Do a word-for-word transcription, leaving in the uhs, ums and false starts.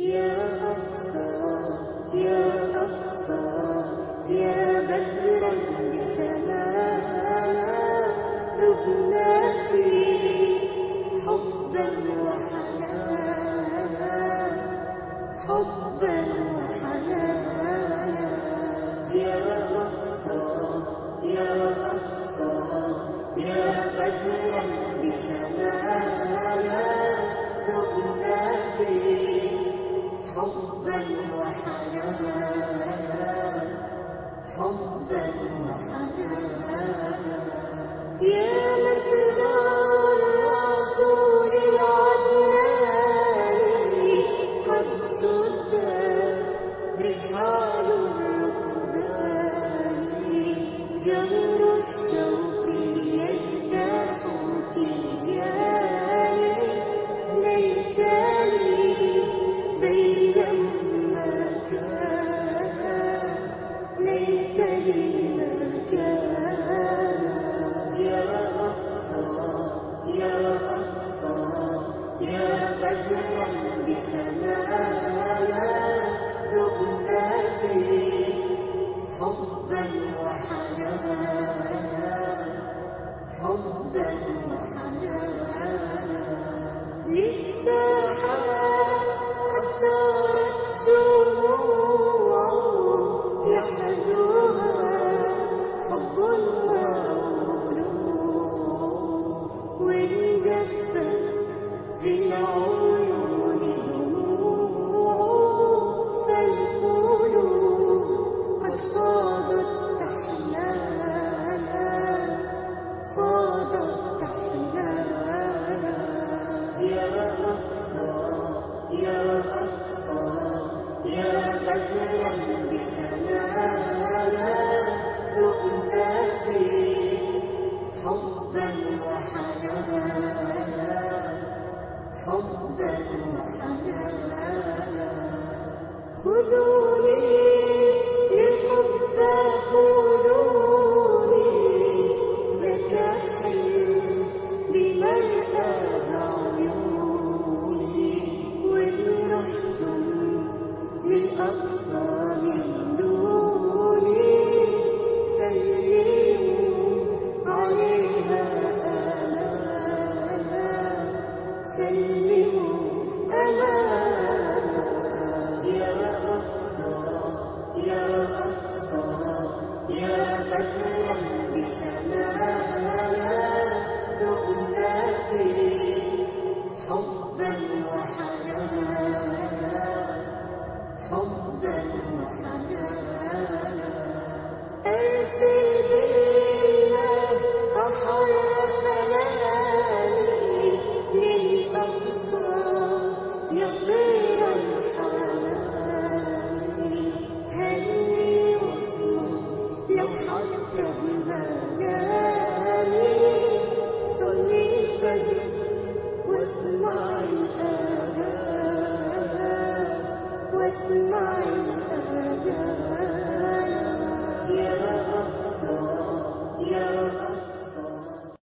يا أقصى يا أقصى يا بدرا بسمانا ذبنا فيك حبا وحنانا حبا وحنانا يا أقصى يا أقصى يا بدرا بسمانا ذبنا فيك حبا وحنانا حبا وحنانا يا مسرى الرسول العدناني قد سدت رحال الركبان جمر الشوق يجتاح كياني ليتني بينهم ما كان ليتني ما كان يا أقصى يا أقصى يا بدرا بسمانا ذبنا فيك حبا وحنانا حبا وحنانا للساحات قد سارت جموع يحدوها حب وعلوم وانجفت في العيون دموع فالقلوب قد فاضت تحنانا فاضت تحنانا يا أقصى يا أقصى يا بدرا بسمانا ذبنا فيك حبا وحنانا حبا وحنانا خذوني للقبة خذوني لك حل بمرآها عيوني وإن رحتم للأقصى من دوني سلموا عليها أمانا سلموا أمانا يا أقصى يا أقصى يا بدرا بسمانا ذبنا فيك حبا وحنانا حبا وحنانا أرسل بالله أحر سلامي للأقصى يطير الحنان هل لي وصل لو حتى بمنامي صلي الفجر واسمع الآذان واسمع